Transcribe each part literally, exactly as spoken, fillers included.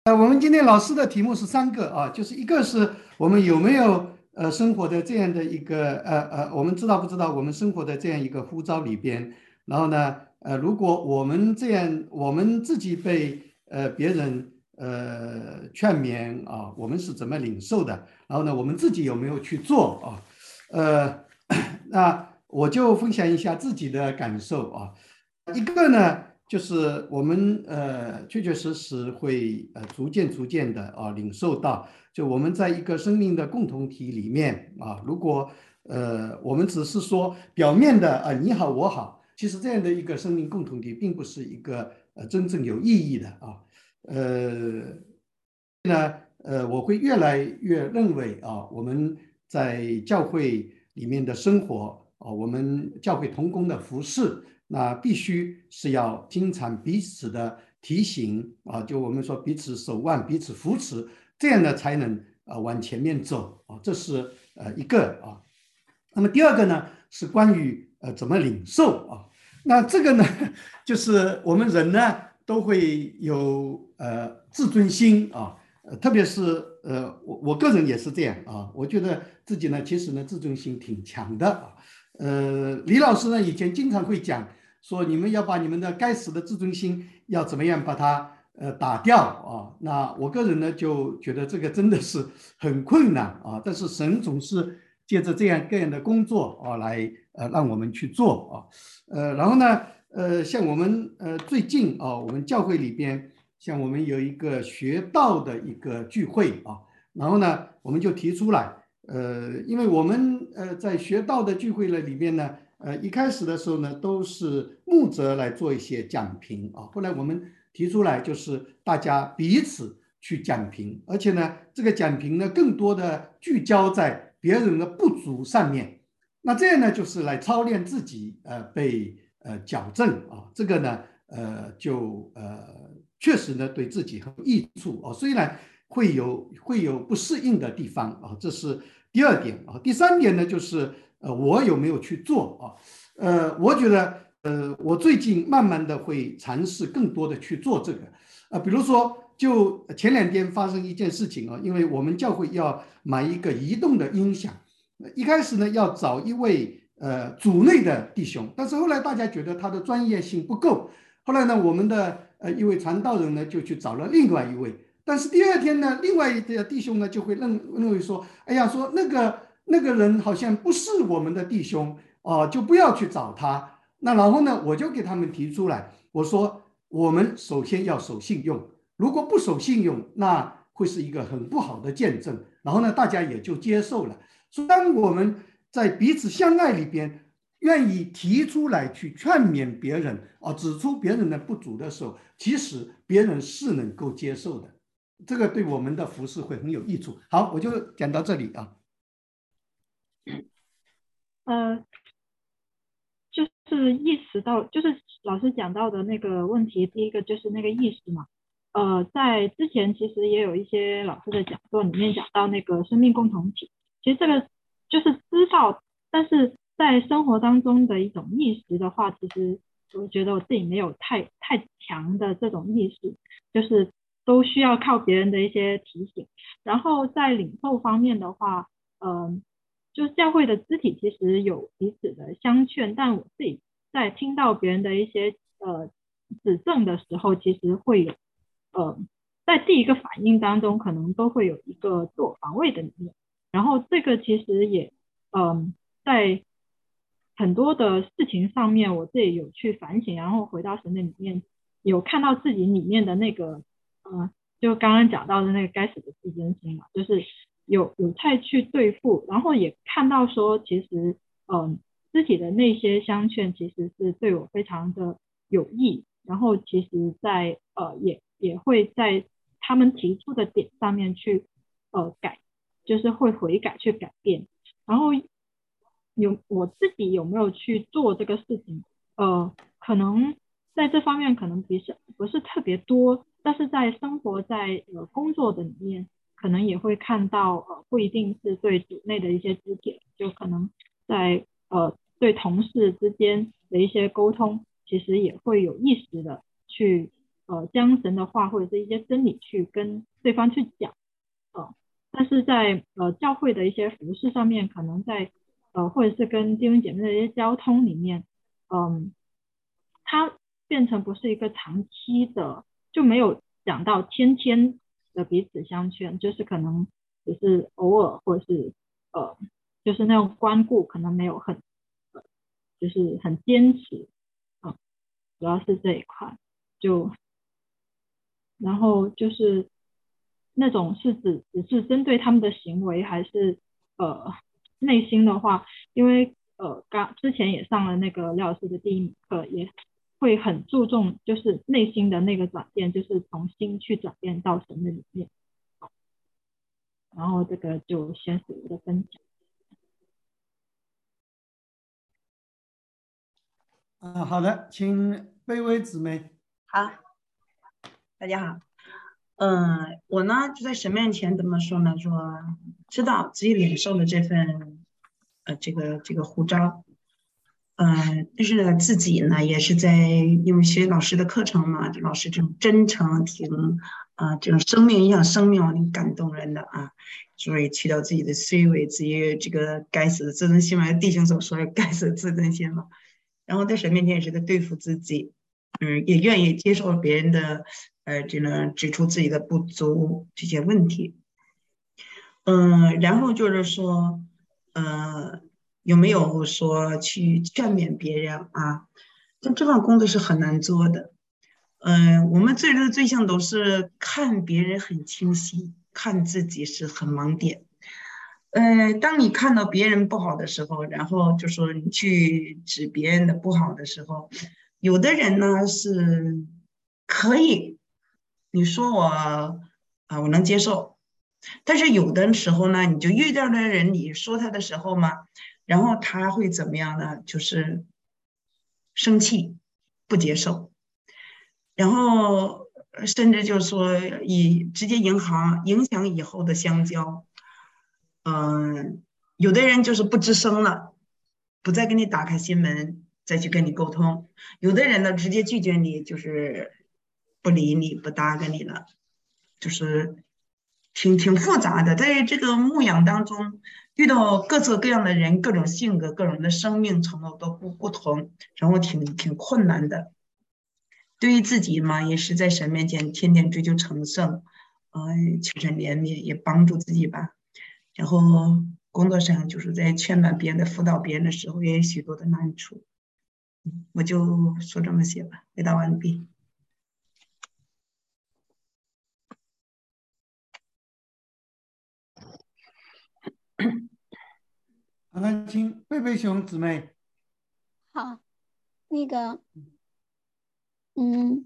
呃，我们今天老师的题目是三个啊，就是一个是我们有没有呃生活的这样的一个呃呃，我们知道不知道我们生活的这样一个呼召里边，然后呢，呃，如果我们这样，我们自己被呃别人呃劝勉啊，我们是怎么领受的？然后呢，我们自己有没有去做啊？呃，那我就分享一下自己的感受啊。一个呢，就是我们呃确确实实会呃逐渐逐渐的啊领受到，就我们在一个生命的共同体里面啊，如果呃我们只是说表面的啊你好我好，其实这样的一个生命共同体并不是一个呃真正有意义的啊。呃呃，我会越来越认为啊，我们在教会里面的生活啊，我们教会同工的服饰，那必须是要经常彼此的提醒啊，就我们说彼此守望、彼此扶持，这样呢才能啊往前面走啊，这是呃一个啊。那么第二个呢是关于呃怎么领受啊，那这个呢就是我们人呢都会有呃自尊心啊。呃，特别是呃，我我个人也是这样啊，我觉得自己呢，其实呢，自尊心挺强的啊。呃，李老师呢，以前经常会讲说，你们要把你们的该死的自尊心要怎么样把它呃打掉啊。那我个人呢，就觉得这个真的是很困难啊。但是神总是借着这样各样的工作啊，来呃让我们去做啊。呃，然后呢，呃，像我们呃最近啊，我们教会里边。像我们有一个学道的一个聚会啊，然后呢，我们就提出来，呃，因为我们呃在学道的聚会了里面呢，呃，一开始的时候呢，都是牧者来做一些讲评啊，后来我们提出来就是大家彼此去讲评，而且呢，这个讲评呢，更多的聚焦在别人的不足上面，那这样呢，就是来操练自己，呃，被呃矫正啊，这个呢。呃，就呃确实呢对自己很有益处啊，虽然会有会有不适应的地方啊，这是第二点啊。第三点呢，就是呃我有没有去做啊？呃，我觉得呃我最近慢慢的会尝试更多的去做这个啊，比如说就前两天发生一件事情啊，因为我们教会要买一个移动的音响，一开始呢要找一位呃组内的弟兄，但是后来大家觉得他的专业性不够。后来呢，我们的呃一位传道人呢就去找了另外一位，但是第二天呢，另外一个弟兄呢就会认认为说，哎呀，说那个那个人好像不是我们的弟兄哦、呃就不要去找他。那然后呢，我就给他们提出来，我说我们首先要守信用，如果不守信用，那会是一个很不好的见证。然后呢，大家也就接受了。所以当我们在彼此相爱里边，愿意提出来去劝勉别人啊，指出别人的不足的时候，其实别人是能够接受的。这个对我们的服饰会很有益处。好，我就讲到这里啊。 呃，就是意识到，就是老师讲到的那个问题，第一个就是那个意识嘛。呃，在之前其实也有一些老师的讲座里面讲到那个生命共同体，其实这个就是知道，但是在生活当中的一种意识的话，其实我觉得我自己没有太太强的这种意识，就是都需要靠别人的一些提醒。然后在领受方面的话，嗯、呃。就是教会的肢体其实有彼此的相劝，但我自己在听到别人的一些呃指正的时候，其实会有呃在第一个反应当中，可能都会有一个自我防卫的理念，然后这个其实也嗯、呃、在很多的事情上面，我自己有去反省，然后回到神的里面，有看到自己里面的那个呃，就刚刚讲到的那个该死的自尊心嘛，就是有有在去对付，然后也看到说，其实嗯，肢体的那些相劝其实是对我非常的有益，然后其实在呃也也会在他们提出的点上面去呃改，就是会悔改去改变，然后有我自己有没有去做这个事情，呃，可能在这方面可能不是不是特别多，但是在生活在呃工作的里面，可能也会看到呃不一定是对组内的一些肢体，就可能在呃对同事之间的一些沟通，其实也会有意识的去呃将神的话或者是一些真理去跟对方去讲，呃，但是在呃教会的一些服饰上面，可能在呃或者是跟弟兄姐妹的一些交通里面，嗯，它变成不是一个长期的，就没有讲到天天的彼此相劝，就是可能只是偶尔或者是呃就是那种关顾，可能没有很呃就是很坚持，嗯，主要是这一块。就然后就是那种是指只是针对他们的行为，还是呃内心的话，因为呃刚之前也上了那个廖老师的第一课，也会很注重就是内心的那个转变，就是从心去转变到神的里面。然后这个就先是我的分享。 啊，好的，请卑微姊妹。 好，大家好。嗯，我呢就在神面前怎么说呢？说知道自己领受了这份呃这个这个呼召，嗯，但是呢自己呢也是在因为学老师的课程嘛，这老师这种真诚挺啊、这种生命影响生命挺感动人的啊，所以去掉自己的虚伪，自己这个该死的自尊心嘛，弟兄所说的该死的自尊心嘛，然后在神面前也是在对付自己。嗯，也愿意接受别人的，呃，这个指出自己的不足这些问题。嗯，然后就是说，呃，有没有说去劝勉别人啊？但这份工作是很难做的。嗯，我们最终的对象都是看别人很清晰，看自己是很盲点。呃，当你看到别人不好的时候，然后就说你去指别人的不好的时候，有的人呢是可以，你说我啊，我能接受，但是有的时候呢，你就遇到的人，你说他的时候嘛，然后他会怎么样呢？就是生气，不接受，然后呃甚至就是说以直接银行影响以后的相交。嗯，有的人就是不吱声了，不再给你打开心门，再去跟你沟通；有的人呢，直接拒绝你，就是不理你，不搭跟你了，就是挺挺复杂的。在这个牧养当中，遇到各色各样的人，各种性格，各种的生命程度都不不同，然后挺挺困难的。对于自己嘛，也是在神面前天天追求成圣，呃，求神怜悯，也帮助自己吧。然后工作上就是在劝勉别人的、辅导别人的时候，也有许多的难处。我就说这么些吧，回答完毕。 好的，请贝贝熊姊妹。 好，那个，嗯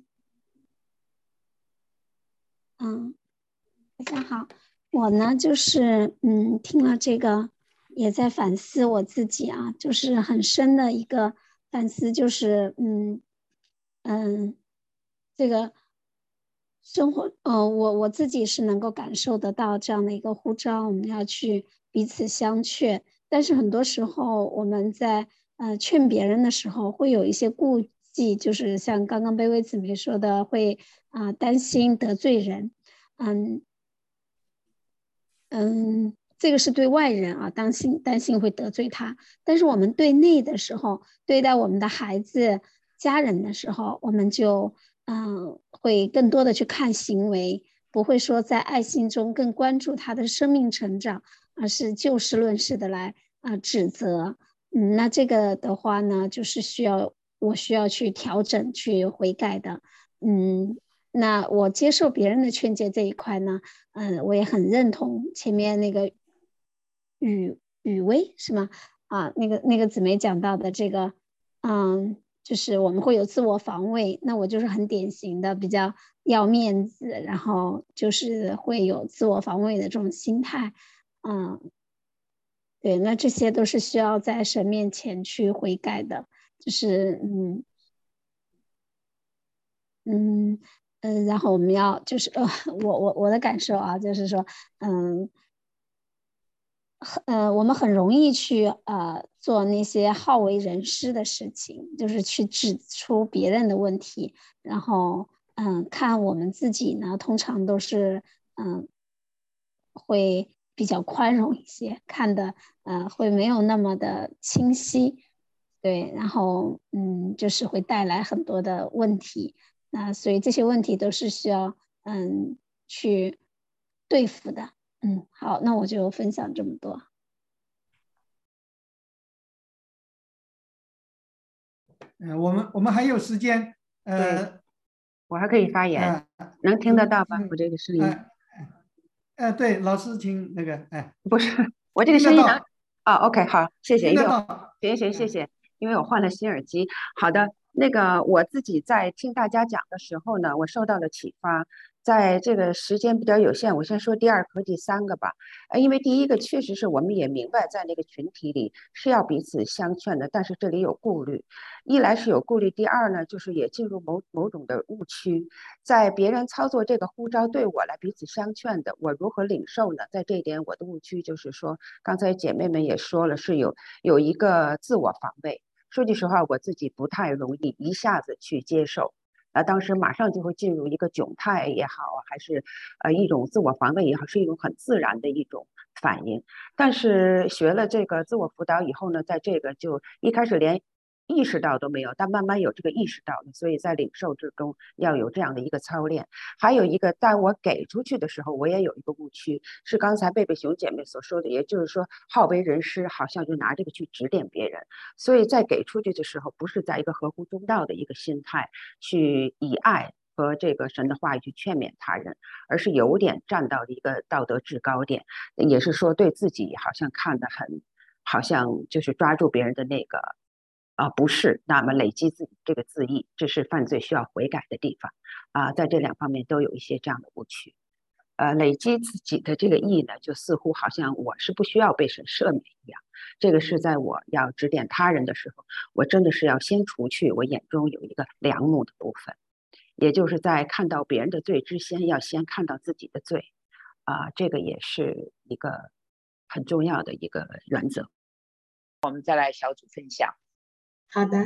嗯，大家好，我呢就是嗯听了这个，也在反思我自己啊，就是很深的一个反思，就是嗯嗯，这个生活，呃，我我自己是能够感受得到这样的一个呼召，我们要去彼此相劝，但是很多时候我们在呃劝别人的时候会有一些顾忌，就是像刚刚卑微姊妹说的，会啊、呃担心得罪人。嗯嗯，这个是对外人啊，担心担心会得罪他。但是我们对内的时候，对待我们的孩子、家人的时候，我们就嗯会更多的去看行为，不会说在爱心中更关注他的生命成长，而是就事论事的来啊、呃指责。嗯，那这个的话呢，就是需要我需要去调整、去悔改的。嗯，那我接受别人的劝诫这一块呢？嗯，我也很认同前面那个雨雨薇是吗？啊，那个那个姊妹讲到的这个，嗯，就是我们会有自我防卫，那我就是很典型的比较要面子，然后就是会有自我防卫的这种心态，嗯，对，那这些都是需要在神面前去悔改的，就是嗯嗯嗯，呃然后我们要就是呃，我我我的感受啊，就是说，嗯。呃，我们很容易去呃做那些好为人师的事情，就是去指出别人的问题，然后嗯，看我们自己呢，通常都是嗯会比较宽容一些，看的呃会没有那么的清晰，对，然后嗯就是会带来很多的问题，那所以这些问题都是需要嗯去对付的。嗯，好，那我就分享这么多。 嗯、呃我们我们还有时间， 对， 呃我还可以发言， 呃， 能听得到吧？ 请我这个声音呃呃，对，老师请那个，哎， 不是，我这个听得声音能到， 啊？OK，好，谢谢， 听得因为我到， 行行谢嗯。 谢，因为我换了新耳机。好的，那个我自己在听大家讲的时候呢，我受到了启发。在这个时间比较有限，我先说第二个和第三个吧。呃，因为第一个确实是我们也明白，在那个群体里是要彼此相劝的，但是这里有顾虑。一来是有顾虑，第二呢，就是也进入某某种的误区。在别人操作这个呼召对我来彼此相劝的，我如何领受呢？在这一点，我的误区就是说，刚才姐妹们也说了，是有有一个自我防卫。说句实话，我自己不太容易一下子去接受，啊，当时马上就会进入一个窘态也好，还是呃一种自我防卫也好，是一种很自然的一种反应。但是学了这个自我辅导以后呢，在这个就一开始连意识到都没有，但慢慢有这个意识到了，所以在领受之中要有这样的一个操练。还有一个，当我给出去的时候，我也有一个误区，是刚才贝贝熊姐妹所说的，也就是说好为人师，好像就拿这个去指点别人。所以在给出去的时候，不是在一个合乎中道的一个心态去以爱和这个神的话语去劝勉他人，而是有点站到了一个道德制高点，也是说对自己好像看得很，好像就是抓住别人的那个啊、呃、不是，那么累积自己这个自义，这是犯罪需要悔改的地方啊、呃，在这两方面都有一些这样的误区。呃，累积自己的这个义呢，就似乎好像我是不需要被神赦免一样。这个是在我要指点他人的时候，我真的是要先除去我眼中有一个梁木的部分，也就是在看到别人的罪之前，要先看到自己的罪啊、呃，这个也是一个很重要的一个原则。 我们再来小组分享。 好的。